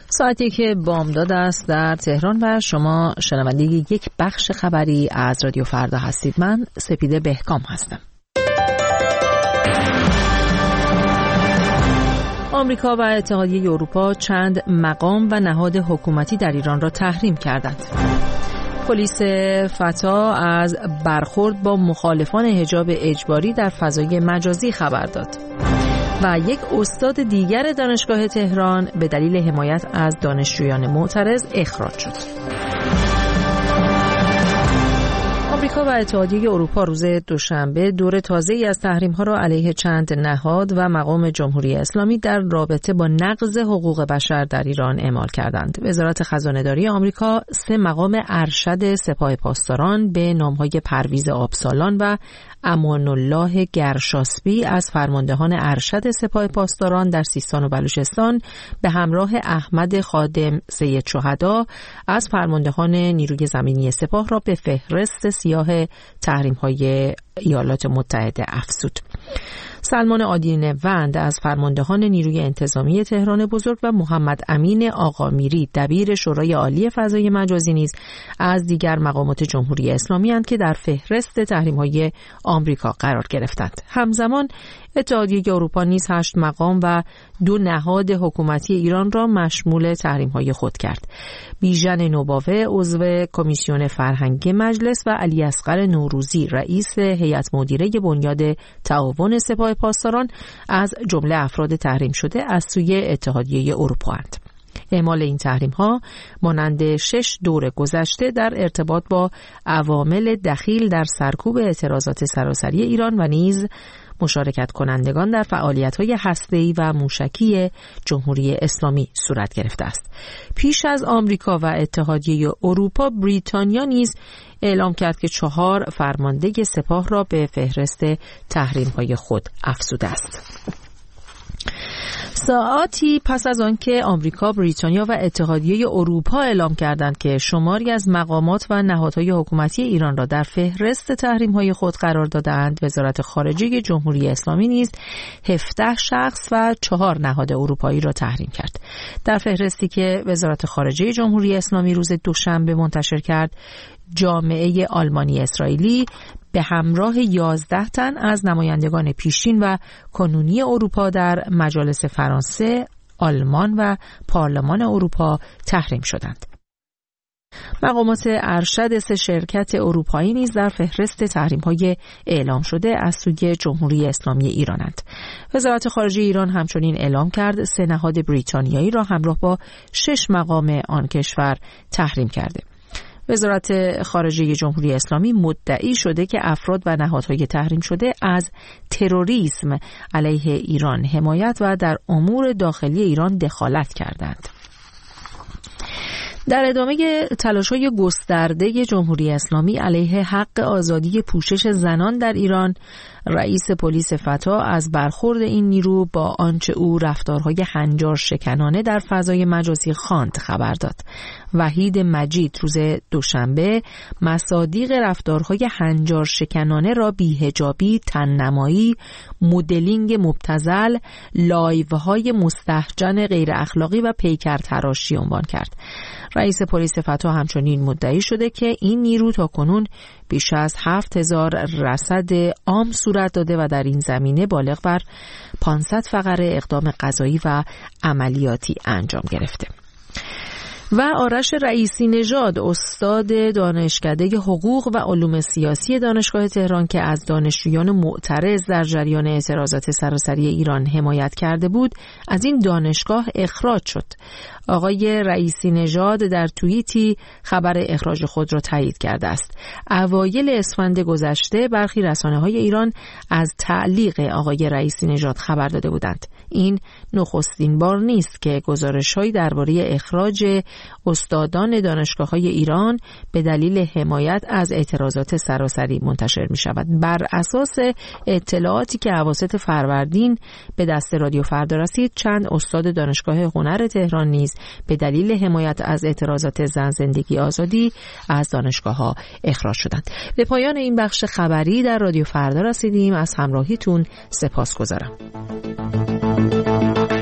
ساعتی که بامداد است در تهران و شما شنونده یک بخش خبری از رادیو فردا هستید. من سپیده بهکام هستم. آمریکا و اتحادیه اروپا چند مقام و نهاد حکومتی در ایران را تحریم کردند. پلیس فتا از برخورد با مخالفان حجاب اجباری در فضای مجازی خبر داد. و یک استاد دیگر دانشگاه تهران به دلیل حمایت از دانشجویان معترض اخراج شد. آمریکا و اتحادیه اروپا روز دوشنبه دور تازه‌ای از تحریم‌ها را علیه چند نهاد و مقام جمهوری اسلامی در رابطه با نقض حقوق بشر در ایران اعمال کردند. وزارت خزانه‌داری آمریکا 3 مقام ارشد سپاه پاسداران به نام‌های پرویز آبسالان و امان الله گرشاسبی از فرماندهان ارشد سپاه پاسداران در سیستان و بلوچستان به همراه احمد خادم سید شهدا از فرماندهان نیروی زمینی سپاه را به فهرست سیاه تحریم‌های ایالات متحده افزود. سلمان آدین وند از فرماندهان نیروی انتظامی تهران بزرگ و محمد امین آقامیری دبیر شورای عالی فضای مجازی نیز از دیگر مقامات جمهوری اسلامی اند که در فهرست تحریم‌های آمریکا قرار گرفتند. همزمان اتحادیه اروپا نیز 8 مقام و 2 نهاد حکومتی ایران را مشمول تحریم‌های خود کرد. بیژن نوباوه عضو کمیسیون فرهنگی مجلس و علی اصغر نوروزی رئیس هیئت مدیره بنیاد تعاون سپاه پاسداران از جمله افراد تحریم شده از سوی اتحادیه اروپا اند. اعمال این تحریم‌ها مانند 6 دور گذشته در ارتباط با عوامل دخیل در سرکوب اعتراضات سراسری ایران و نیز مشارکت کنندگان در فعالیت‌های هسته‌ای و موشکی جمهوری اسلامی صورت گرفته است. پیش از آمریکا و اتحادیه اروپا، بریتانیا نیز اعلام کرد که 4 فرمانده سپاه را به فهرست تحریم‌های خود افزوده است. ساعاتی پس از آنکه آمریکا، بریتانیا و اتحادیه اروپا اعلام کردند که شماری از مقامات و نهادهای حکومتی ایران را در فهرست تحریم‌های خود قرار دادند، وزارت خارجه جمهوری اسلامی نیز 17 شخص و 4 نهاد اروپایی را تحریم کرد. در فهرستی که وزارت خارجه جمهوری اسلامی روز دوشنبه منتشر کرد، جامعه آلمانی اسرائیلی به همراه 11 تن از نمایندگان پیشین و کنونی اروپا در مجالس فرانسه، آلمان و پارلمان اروپا تحریم شدند. مقامات ارشد 3 شرکت اروپایی نیز در فهرست تحریم‌های اعلام شده از سوی جمهوری اسلامی ایرانند. وزارت خارجه ایران همچنین اعلام کرد 3 نهاد بریتانیایی را همراه با 6 مقام آن کشور تحریم کرده. وزارت خارجه جمهوری اسلامی مدعی شده که افراد و نهادهای تحریم شده از تروریسم علیه ایران حمایت و در امور داخلی ایران دخالت کردند. در ادامه تلاش‌های گسترده جمهوری اسلامی علیه حق آزادی پوشش زنان در ایران، رئیس پلیس فتا از برخورد این نیرو با آنچه او رفتارهای هنجار شکنانه در فضای مجازی خواند خبر داد. وحید مجید روز دوشنبه مصادیق رفتارهای هنجار شکنانه را بی‌حجابی، تن‌نمایی، مدلینگ مبتذل، لایوهای مستهجن غیر اخلاقی و پیکر تراشی عنوان کرد. رئیس پلیس فتا همچنین مدعی شده که این نیرو تاکنون بیش از 7000 رصد عام صورت داده و در این زمینه بالغ بر 500 فقره اقدام قضایی و عملیاتی انجام گرفته. و آرش رئیسی نژاد استاد دانشکده حقوق و علوم سیاسی دانشگاه تهران که از دانشجویان معترض در جریان اعتراضات سراسری ایران حمایت کرده بود، از این دانشگاه اخراج شد. آقای رئیسی نژاد در توییتی خبر اخراج خود را تایید کرده است. اوایل اسفند گذشته برخی رسانه‌های ایران از تعلیق آقای رئیسی نژاد خبر داده بودند. این نخستین بار نیست که گزارش‌هایی درباره اخراج استادان دانشگاه‌های ایران به دلیل حمایت از اعتراضات سراسری منتشر می‌شود. بر اساس اطلاعاتی که اواسط فروردین به دست رادیو فردا رسید، چند استاد دانشگاه هنر تهران نیز به دلیل حمایت از اعتراضات زن، زندگی، آزادی از دانشگاه‌ها اخراج شدند. به پایان این بخش خبری در رادیو فردا رسیدیم. از همراهیتون سپاسگزارم.